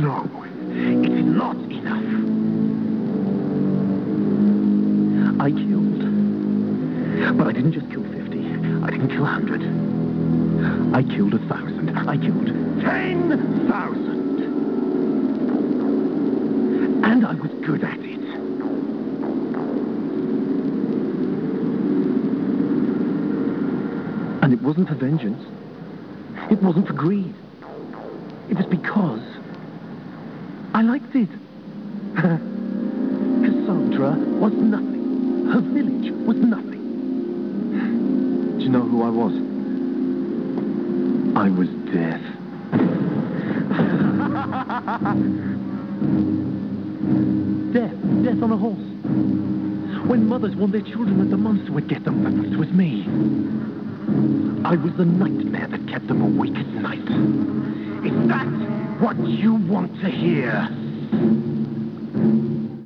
No, it's not enough. I killed. But I didn't just kill 50. I didn't kill 100. I killed 1,000. I killed 10,000. And I was good at it. And it wasn't for vengeance. It wasn't for greed. It was because I liked it. Cassandra was nothing. Her village was nothing. Do you know who I was? I was death. Death on a horse. When mothers want their children and the monster would get them, it was me. I was the nightmare that kept them awake at night. Is that what you want to hear?